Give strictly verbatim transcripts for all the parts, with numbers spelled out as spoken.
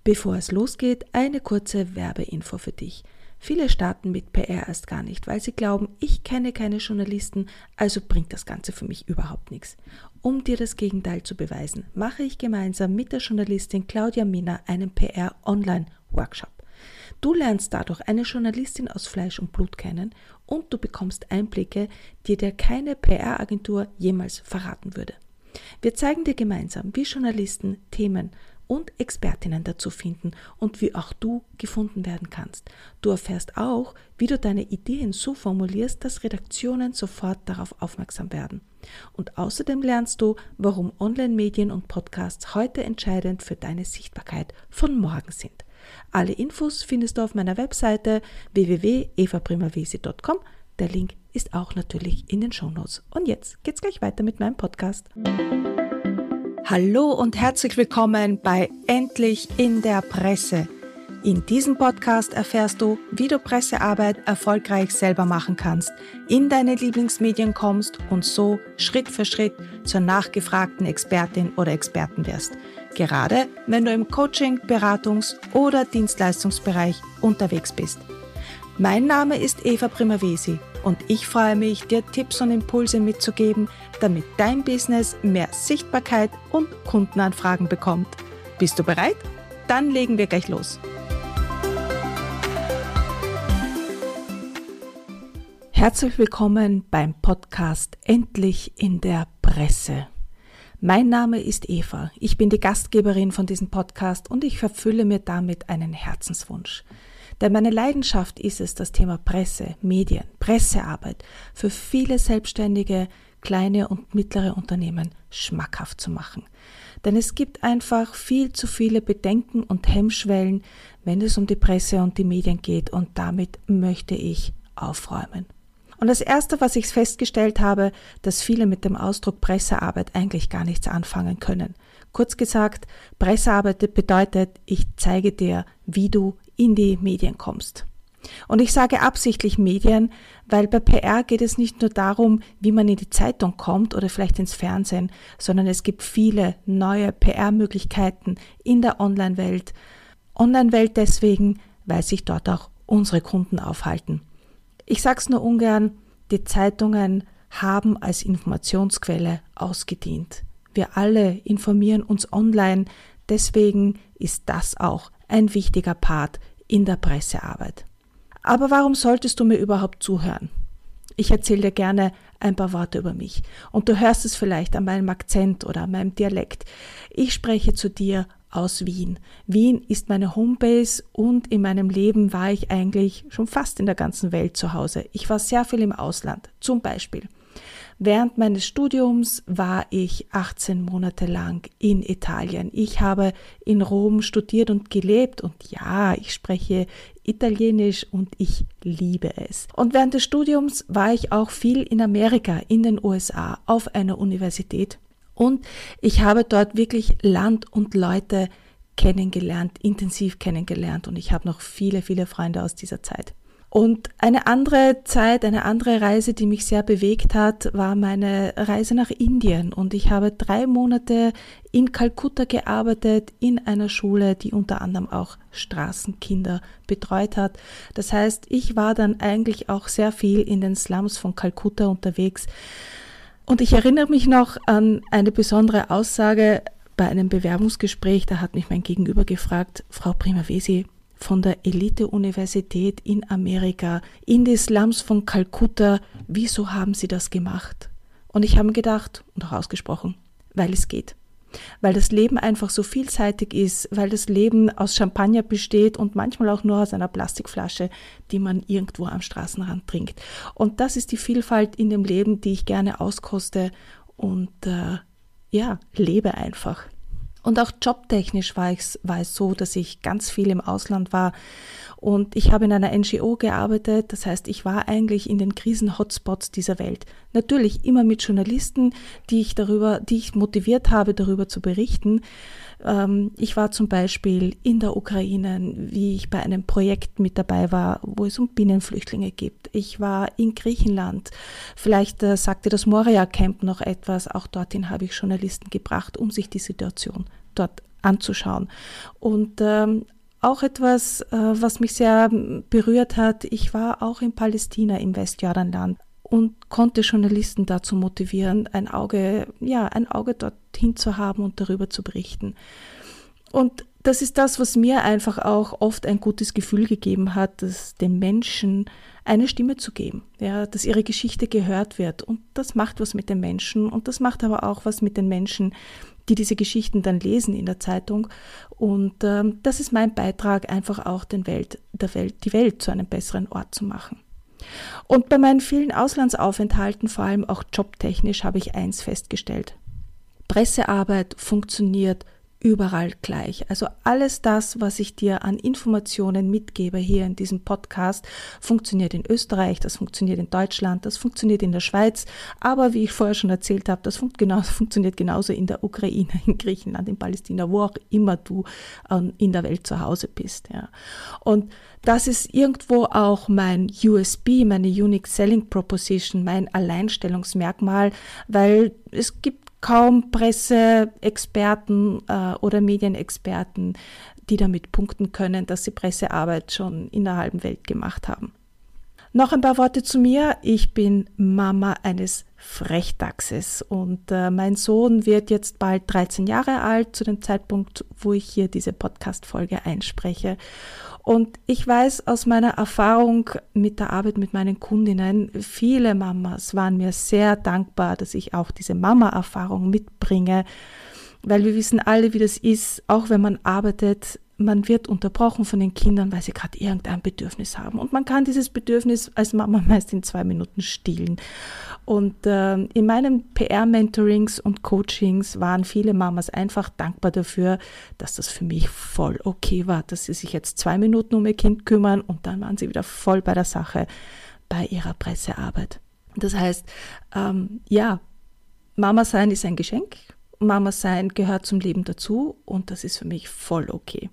Bevor es losgeht, eine kurze Werbeinfo für dich. Viele starten mit P R erst gar nicht, weil sie glauben, ich kenne keine Journalisten, also bringt das Ganze für mich überhaupt nichts. Um dir das Gegenteil zu beweisen, mache ich gemeinsam mit der Journalistin Claudia Minner einen P R-Online-Workshop. Du lernst dadurch eine Journalistin aus Fleisch und Blut kennen und du bekommst Einblicke, die dir keine P R-Agentur jemals verraten würde. Wir zeigen dir gemeinsam, wie Journalisten Themen und Expertinnen dazu finden und wie auch du gefunden werden kannst. Du erfährst auch, wie du deine Ideen so formulierst, dass Redaktionen sofort darauf aufmerksam werden. Und außerdem lernst du, warum Online-Medien und Podcasts heute entscheidend für deine Sichtbarkeit von morgen sind. Alle Infos findest du auf meiner Webseite w w w punkt eva primavesi punkt com. Der Link ist auch natürlich in den Shownotes. Und jetzt geht's gleich weiter mit meinem Podcast. Hallo und herzlich willkommen bei Endlich in der Presse. In diesem Podcast erfährst du, wie du Pressearbeit erfolgreich selber machen kannst, in deine Lieblingsmedien kommst und so Schritt für Schritt zur nachgefragten Expertin oder Experten wirst. Gerade wenn du im Coaching-, Beratungs- oder Dienstleistungsbereich unterwegs bist. Mein Name ist Eva Primavesi und ich freue mich, dir Tipps und Impulse mitzugeben, damit dein Business mehr Sichtbarkeit und Kundenanfragen bekommt. Bist du bereit? Dann legen wir gleich los. Herzlich willkommen beim Podcast Endlich in der Presse. Mein Name ist Eva, ich bin die Gastgeberin von diesem Podcast und ich erfülle mir damit einen Herzenswunsch. Denn meine Leidenschaft ist es, das Thema Presse, Medien, Pressearbeit für viele selbstständige, kleine und mittlere Unternehmen schmackhaft zu machen. Denn es gibt einfach viel zu viele Bedenken und Hemmschwellen, wenn es um die Presse und die Medien geht, und damit möchte ich aufräumen. Und das Erste, was ich festgestellt habe, dass viele mit dem Ausdruck Pressearbeit eigentlich gar nichts anfangen können. Kurz gesagt, Pressearbeit bedeutet, ich zeige dir, wie du in die Medien kommst. Und ich sage absichtlich Medien, weil bei P R geht es nicht nur darum, wie man in die Zeitung kommt oder vielleicht ins Fernsehen, sondern es gibt viele neue P R-Möglichkeiten in der Online-Welt. Online-Welt deswegen, weil sich dort auch unsere Kunden aufhalten. Ich sag's nur ungern, die Zeitungen haben als Informationsquelle ausgedient. Wir alle informieren uns online, deswegen ist das auch ein wichtiger Part in der Pressearbeit. Aber warum solltest du mir überhaupt zuhören? Ich erzähle dir gerne ein paar Worte über mich und du hörst es vielleicht an meinem Akzent oder an meinem Dialekt. Ich spreche zu dir aus Wien. Wien ist meine Homebase und in meinem Leben war ich eigentlich schon fast in der ganzen Welt zu Hause. Ich war sehr viel im Ausland, zum Beispiel. Während meines Studiums war ich achtzehn Monate lang in Italien. Ich habe in Rom studiert und gelebt und ja, ich spreche Italienisch und ich liebe es. Und während des Studiums war ich auch viel in Amerika, in den U S A, auf einer Universität. Und ich habe dort wirklich Land und Leute kennengelernt, intensiv kennengelernt und ich habe noch viele, viele Freunde aus dieser Zeit. Und eine andere Zeit, eine andere Reise, die mich sehr bewegt hat, war meine Reise nach Indien. Und ich habe drei Monate in Kalkutta gearbeitet, in einer Schule, die unter anderem auch Straßenkinder betreut hat. Das heißt, ich war dann eigentlich auch sehr viel in den Slums von Kalkutta unterwegs. Und ich erinnere mich noch an eine besondere Aussage bei einem Bewerbungsgespräch. Da hat mich mein Gegenüber gefragt, Frau Primavesi, von der Elite-Universität in Amerika in die Slums von Kalkutta, wieso haben Sie das gemacht? Und ich habe mir gedacht und auch ausgesprochen, weil es geht. Weil das Leben einfach so vielseitig ist, weil das Leben aus Champagner besteht und manchmal auch nur aus einer Plastikflasche, die man irgendwo am Straßenrand trinkt. Und das ist die Vielfalt in dem Leben, die ich gerne auskoste und äh, ja, lebe einfach. Und auch jobtechnisch war, ich, war es so, dass ich ganz viel im Ausland war und ich habe in einer N G O gearbeitet, das heißt, ich war eigentlich in den Krisen-Hotspots dieser Welt. Natürlich immer mit Journalisten, die ich darüber, die ich motiviert habe, darüber zu berichten. Ich war zum Beispiel in der Ukraine, wie ich bei einem Projekt mit dabei war, wo es um Binnenflüchtlinge gibt. Ich war in Griechenland. Vielleicht äh, sagte das Moria Camp noch etwas. Auch dorthin habe ich Journalisten gebracht, um sich die Situation dort anzuschauen. Und ähm, auch etwas, äh, was mich sehr berührt hat, ich war auch in Palästina im Westjordanland und konnte Journalisten dazu motivieren, ein Auge, ja, ein Auge dorthin zu haben und darüber zu berichten. Und das ist das, was mir einfach auch oft ein gutes Gefühl gegeben hat, dass den Menschen eine Stimme zu geben, ja, dass ihre Geschichte gehört wird. Und das macht was mit den Menschen und das macht aber auch was mit den Menschen, die diese Geschichten dann lesen in der Zeitung. Und ähm, das ist mein Beitrag, einfach auch den Welt, der Welt, die Welt zu einem besseren Ort zu machen. Und bei meinen vielen Auslandsaufenthalten, vor allem auch jobtechnisch, habe ich eins festgestellt. Pressearbeit funktioniert überall gleich. Also alles das, was ich dir an Informationen mitgebe hier in diesem Podcast, funktioniert in Österreich, das funktioniert in Deutschland, das funktioniert in der Schweiz, aber wie ich vorher schon erzählt habe, das funktioniert genauso in der Ukraine, in Griechenland, in Palästina, wo auch immer du in der Welt zu Hause bist. Ja. Und das ist irgendwo auch mein U S P, meine Unique Selling Proposition, mein Alleinstellungsmerkmal, weil es gibt kaum Presseexperten äh, oder Medienexperten, die damit punkten können, dass sie Pressearbeit schon in der halben Welt gemacht haben. Noch ein paar Worte zu mir. Ich bin Mama eines Frechdachses und äh, mein Sohn wird jetzt bald dreizehn Jahre alt, zu dem Zeitpunkt, wo ich hier diese Podcast-Folge einspreche. Und ich weiß aus meiner Erfahrung mit der Arbeit mit meinen Kundinnen, viele Mamas waren mir sehr dankbar, dass ich auch diese Mama-Erfahrung mitbringe, weil wir wissen alle, wie das ist, auch wenn man arbeitet, man wird unterbrochen von den Kindern, weil sie gerade irgendein Bedürfnis haben. Und man kann dieses Bedürfnis als Mama meist in zwei Minuten stillen. Und äh, in meinen P R-Mentorings und Coachings waren viele Mamas einfach dankbar dafür, dass das für mich voll okay war, dass sie sich jetzt zwei Minuten um ihr Kind kümmern und dann waren sie wieder voll bei der Sache, bei ihrer Pressearbeit. Das heißt, ähm, ja, Mama sein ist ein Geschenk. Mama sein gehört zum Leben dazu und das ist für mich voll okay.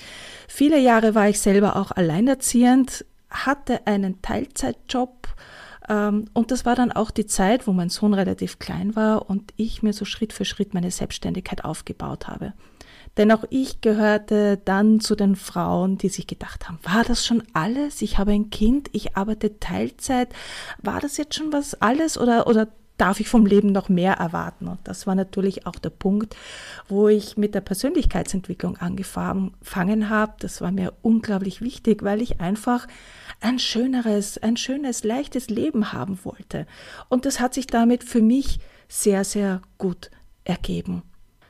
Viele Jahre war ich selber auch alleinerziehend, hatte einen Teilzeitjob ähm, und das war dann auch die Zeit, wo mein Sohn relativ klein war und ich mir so Schritt für Schritt meine Selbstständigkeit aufgebaut habe. Denn auch ich gehörte dann zu den Frauen, die sich gedacht haben, war das schon alles? Ich habe ein Kind, ich arbeite Teilzeit, war das jetzt schon was alles oder, oder darf ich vom Leben noch mehr erwarten? Und das war natürlich auch der Punkt, wo ich mit der Persönlichkeitsentwicklung angefangen habe. Das war mir unglaublich wichtig, weil ich einfach ein schöneres, ein schönes, leichtes Leben haben wollte. Und das hat sich damit für mich sehr, sehr gut ergeben.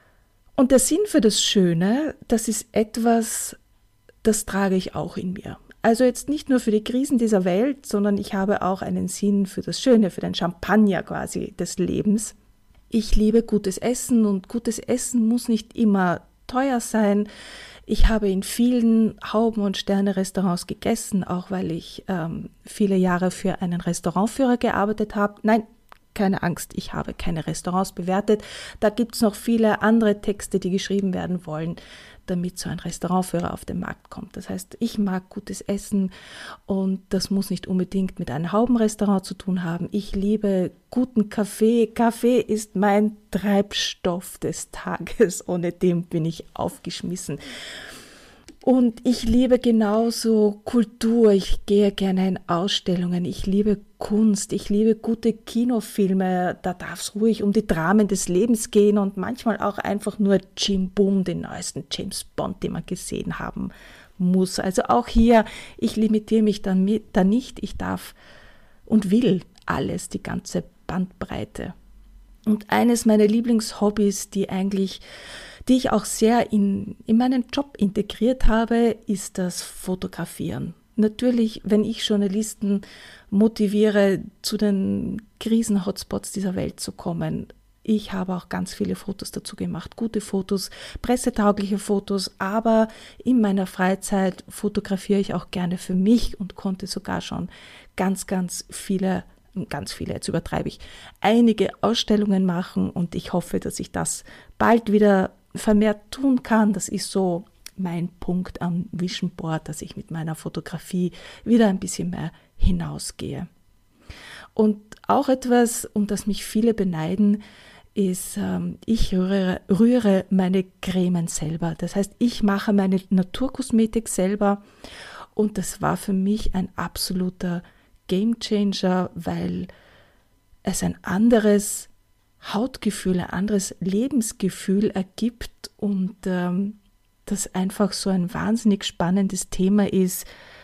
Und der Sinn für das Schöne, das ist etwas, das trage ich auch in mir. Also jetzt nicht nur für die Krisen dieser Welt, sondern ich habe auch einen Sinn für das Schöne, für den Champagner quasi des Lebens. Ich liebe gutes Essen und gutes Essen muss nicht immer teuer sein. Ich habe in vielen Hauben- und Sterne-Restaurants gegessen, auch weil ich ähm, viele Jahre für einen Restaurantführer gearbeitet habe. Nein, keine Angst, ich habe keine Restaurants bewertet. Da gibt es noch viele andere Texte, die geschrieben werden wollen, damit so ein Restaurantführer auf den Markt kommt. Das heißt, ich mag gutes Essen und das muss nicht unbedingt mit einem Haubenrestaurant zu tun haben. Ich liebe guten Kaffee. Kaffee ist mein Treibstoff des Tages. Ohne den bin ich aufgeschmissen. Und ich liebe genauso Kultur. Ich gehe gerne in Ausstellungen. Ich liebe Kunst. Ich liebe gute Kinofilme. Da darf es ruhig um die Dramen des Lebens gehen und manchmal auch einfach nur Jim Boom, den neuesten James Bond, den man gesehen haben muss. Also auch hier, ich limitiere mich dann mit, da nicht. Ich darf und will alles, die ganze Bandbreite. Und eines meiner Lieblingshobbys, die eigentlich die ich auch sehr in, in meinen Job integriert habe, ist das Fotografieren. Natürlich, wenn ich Journalisten motiviere, zu den Krisen-Hotspots dieser Welt zu kommen. Ich habe auch ganz viele Fotos dazu gemacht, gute Fotos, pressetaugliche Fotos, aber in meiner Freizeit fotografiere ich auch gerne für mich und konnte sogar schon ganz, ganz viele ganz viele, jetzt übertreibe ich, einige Ausstellungen machen und ich hoffe, dass ich das bald wieder vermehrt tun kann. Das ist so mein Punkt am Vision Board, dass ich mit meiner Fotografie wieder ein bisschen mehr hinausgehe. Und auch etwas, um das mich viele beneiden, ist, ähm, ich rühre, rühre meine Cremen selber. Das heißt, ich mache meine Naturkosmetik selber und das war für mich ein absoluter Gamechanger, weil es ein anderes Hautgefühl, ein anderes Lebensgefühl ergibt und ähm, das einfach so ein wahnsinnig spannendes Thema ist,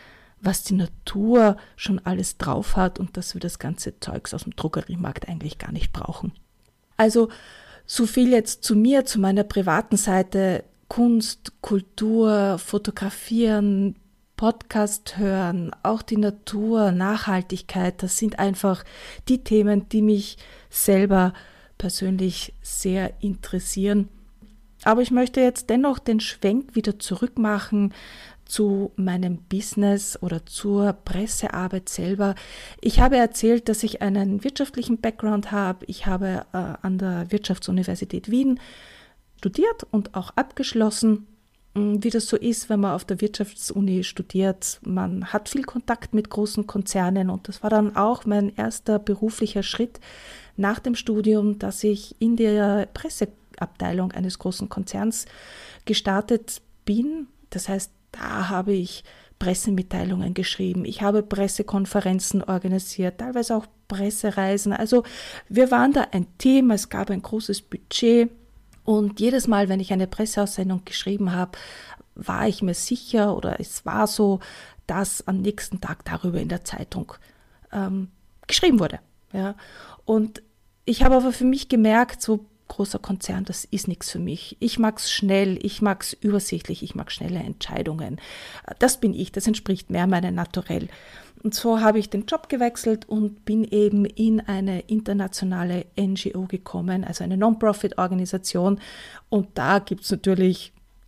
was die Natur schon alles drauf hat und dass wir das ganze Zeugs aus dem Drogeriemarkt eigentlich gar nicht brauchen. Also so viel jetzt zu mir, zu meiner privaten Seite, Kunst, Kultur, Fotografieren, Podcast hören, auch die Natur, Nachhaltigkeit, das sind einfach die Themen, die mich selber persönlich sehr interessieren. Aber ich möchte jetzt dennoch den Schwenk wieder zurück machen zu meinem Business oder zur Pressearbeit selber. Ich habe erzählt, dass ich einen wirtschaftlichen Background habe. Ich habe äh, an der Wirtschaftsuniversität Wien studiert und auch abgeschlossen. Wie das so ist, wenn man auf der Wirtschaftsuni studiert, man hat viel Kontakt mit großen Konzernen und das war dann auch mein erster beruflicher Schritt nach dem Studium, dass ich in der Presseabteilung eines großen Konzerns gestartet bin. Das heißt, da habe ich Pressemitteilungen geschrieben, ich habe Pressekonferenzen organisiert, teilweise auch Pressereisen. Also wir waren da ein Team, es gab ein großes Budget. Und jedes Mal, wenn ich eine Presseaussendung geschrieben habe, war ich mir sicher oder es war so, dass am nächsten Tag darüber in der Zeitung ähm, geschrieben wurde. Ja. Und ich habe aber für mich gemerkt, so großer Konzern, das ist nichts für mich. Ich mag es schnell, ich mag es übersichtlich, ich mag schnelle Entscheidungen. Das bin ich, das entspricht mehr meinem Naturell. Und so habe ich den Job gewechselt und bin eben in eine internationale N G O gekommen, also eine Non-Profit-Organisation. Und da gibt es natürlich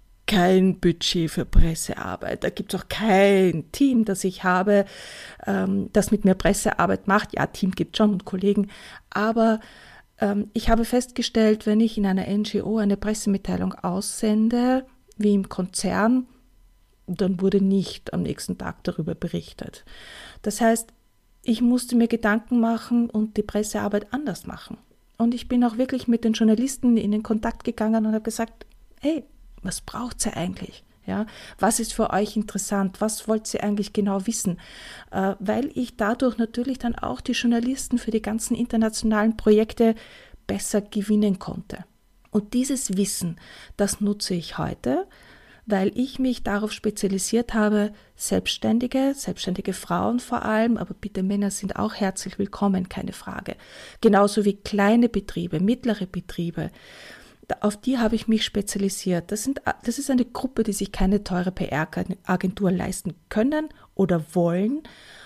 kein Budget für Pressearbeit. Da gibt es auch kein Team, das ich habe, ähm, das mit mir Pressearbeit macht. Ja, Team gibt es schon und Kollegen, aber ähm, ich habe festgestellt, wenn ich in einer N G O eine Pressemitteilung aussende, wie im Konzern, dann wurde nicht am nächsten Tag darüber berichtet. Das heißt, ich musste mir Gedanken machen und die Pressearbeit anders machen. Und ich bin auch wirklich mit den Journalisten in den Kontakt gegangen und habe gesagt, hey, was braucht ihr eigentlich? Ja, was ist für euch interessant? Was wollt ihr eigentlich genau wissen? Äh, weil ich dadurch natürlich dann auch die Journalisten für die ganzen internationalen Projekte besser gewinnen konnte. Und dieses Wissen, das nutze ich heute, weil ich mich darauf spezialisiert habe, Selbstständige, selbstständige Frauen vor allem, aber bitte Männer sind auch herzlich willkommen, keine Frage. Genauso wie kleine Betriebe, mittlere Betriebe. Auf die habe ich mich spezialisiert. Das, sind, das ist eine Gruppe, die sich keine teure P R-Agentur leisten können oder wollen.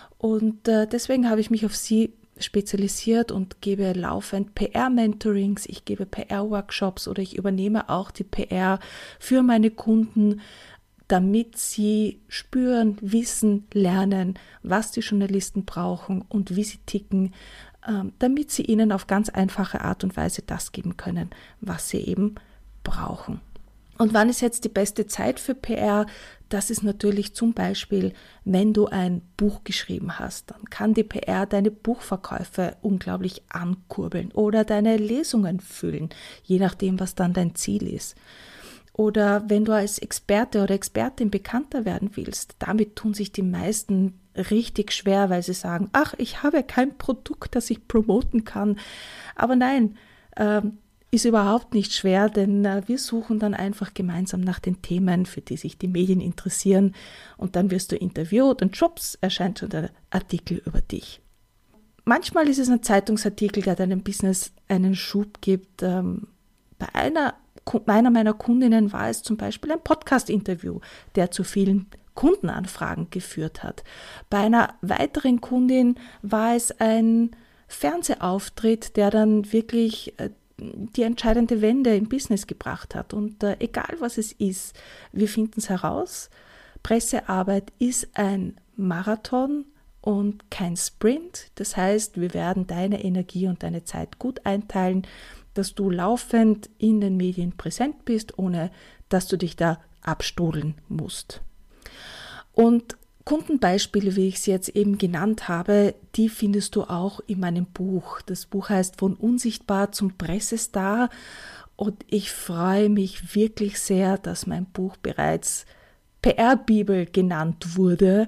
Und äh, deswegen habe ich mich auf sie spezialisiert und gebe laufend P R-Mentorings, ich gebe P R-Workshops oder ich übernehme auch die P R für meine Kunden, damit sie spüren, wissen, lernen, was die Journalisten brauchen und wie sie ticken, damit sie ihnen auf ganz einfache Art und Weise das geben können, was sie eben brauchen. Und wann ist jetzt die beste Zeit für P R? Das ist natürlich zum Beispiel, wenn du ein Buch geschrieben hast, dann kann die P R deine Buchverkäufe unglaublich ankurbeln oder deine Lesungen füllen, je nachdem, was dann dein Ziel ist. Oder wenn du als Experte oder Expertin bekannter werden willst, damit tun sich die meisten richtig schwer, weil sie sagen, ach, ich habe kein Produkt, das ich promoten kann. Aber nein, äh, ist überhaupt nicht schwer, denn äh, wir suchen dann einfach gemeinsam nach den Themen, für die sich die Medien interessieren und dann wirst du interviewt und schwupps, erscheint schon der Artikel über dich. Manchmal ist es ein Zeitungsartikel, der deinem Business einen Schub gibt. Ähm, bei einer meiner meiner Kundinnen war es zum Beispiel ein Podcast-Interview, der zu vielen Kundenanfragen geführt hat. Bei einer weiteren Kundin war es ein Fernsehauftritt, der dann wirklich äh, die entscheidende Wende im Business gebracht hat. Und äh, egal was es ist, wir finden es heraus. Pressearbeit ist ein Marathon und kein Sprint. Das heißt, wir werden deine Energie und deine Zeit gut einteilen, dass du laufend in den Medien präsent bist, ohne dass du dich da abstudeln musst. Und Kundenbeispiele, wie ich sie jetzt eben genannt habe, die findest du auch in meinem Buch. Das Buch heißt Von unsichtbar zum Pressestar und ich freue mich wirklich sehr, dass mein Buch bereits P R-Bibel genannt wurde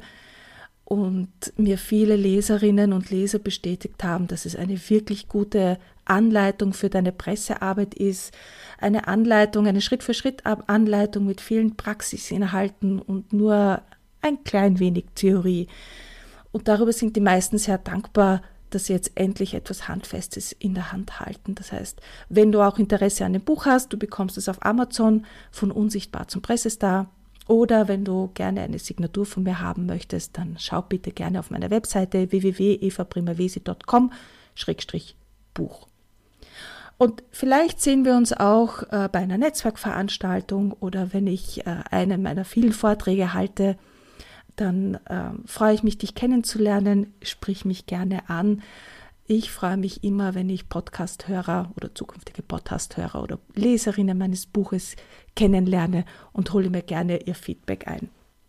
und mir viele Leserinnen und Leser bestätigt haben, dass es eine wirklich gute Anleitung für deine Pressearbeit ist. Eine Anleitung, eine Schritt-für-Schritt-Anleitung mit vielen Praxisinhalten und nur ein klein wenig Theorie. Und darüber sind die meisten sehr dankbar, dass sie jetzt endlich etwas Handfestes in der Hand halten. Das heißt, wenn du auch Interesse an dem Buch hast, du bekommst es auf Amazon Von unsichtbar zum Pressestar. Oder wenn du gerne eine Signatur von mir haben möchtest, dann schau bitte gerne auf meiner Webseite w w w punkt eva primavesi punkt com Schrägstrich Buch. Und vielleicht sehen wir uns auch äh, bei einer Netzwerkveranstaltung oder wenn ich äh, einen meiner vielen Vorträge halte, dann äh, freue ich mich, dich kennenzulernen, sprich mich gerne an. Ich freue mich immer, wenn ich Podcast-Hörer oder zukünftige Podcast-Hörer oder Leserinnen meines Buches kennenlerne und hole mir gerne ihr Feedback ein.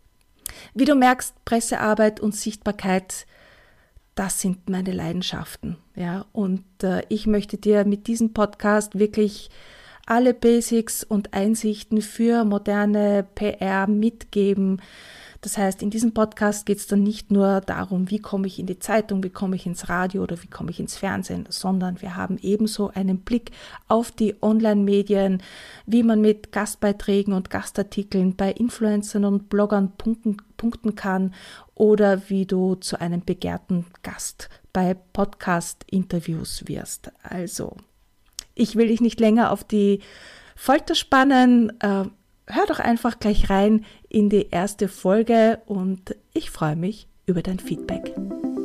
Wie du merkst, Pressearbeit und Sichtbarkeit, das sind meine Leidenschaften. Ja? Und äh, ich möchte dir mit diesem Podcast wirklich alle Basics und Einsichten für moderne P R mitgeben. Das heißt, in diesem Podcast geht es dann nicht nur darum, wie komme ich in die Zeitung, wie komme ich ins Radio oder wie komme ich ins Fernsehen, sondern wir haben ebenso einen Blick auf die Online-Medien, wie man mit Gastbeiträgen und Gastartikeln bei Influencern und Bloggern punkten, punkten kann oder wie du zu einem begehrten Gast bei Podcast-Interviews wirst. Also, ich will dich nicht länger auf die Folter spannen. Äh, hör doch einfach gleich rein in die erste Folge und ich freue mich über dein Feedback.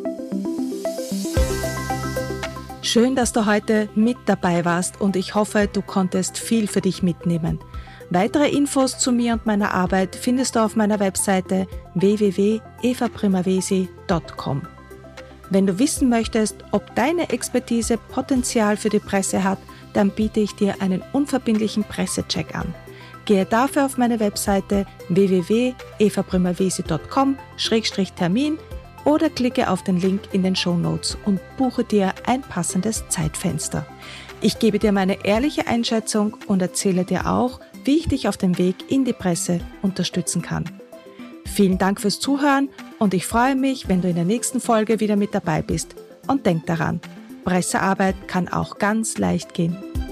Schön, dass du heute mit dabei warst und ich hoffe, du konntest viel für dich mitnehmen. Weitere Infos zu mir und meiner Arbeit findest du auf meiner Webseite w w w punkt eva primavesi punkt com. Wenn du wissen möchtest, ob deine Expertise Potenzial für die Presse hat, dann biete ich dir einen unverbindlichen Pressecheck an. Gehe dafür auf meine Webseite w w w punkt eva primavesi punkt com Schrägstrich Termin oder klicke auf den Link in den Shownotes und buche dir ein passendes Zeitfenster. Ich gebe dir meine ehrliche Einschätzung und erzähle dir auch, wie ich dich auf dem Weg in die Presse unterstützen kann. Vielen Dank fürs Zuhören und ich freue mich, wenn du in der nächsten Folge wieder mit dabei bist. Und denk daran, Pressearbeit kann auch ganz leicht gehen.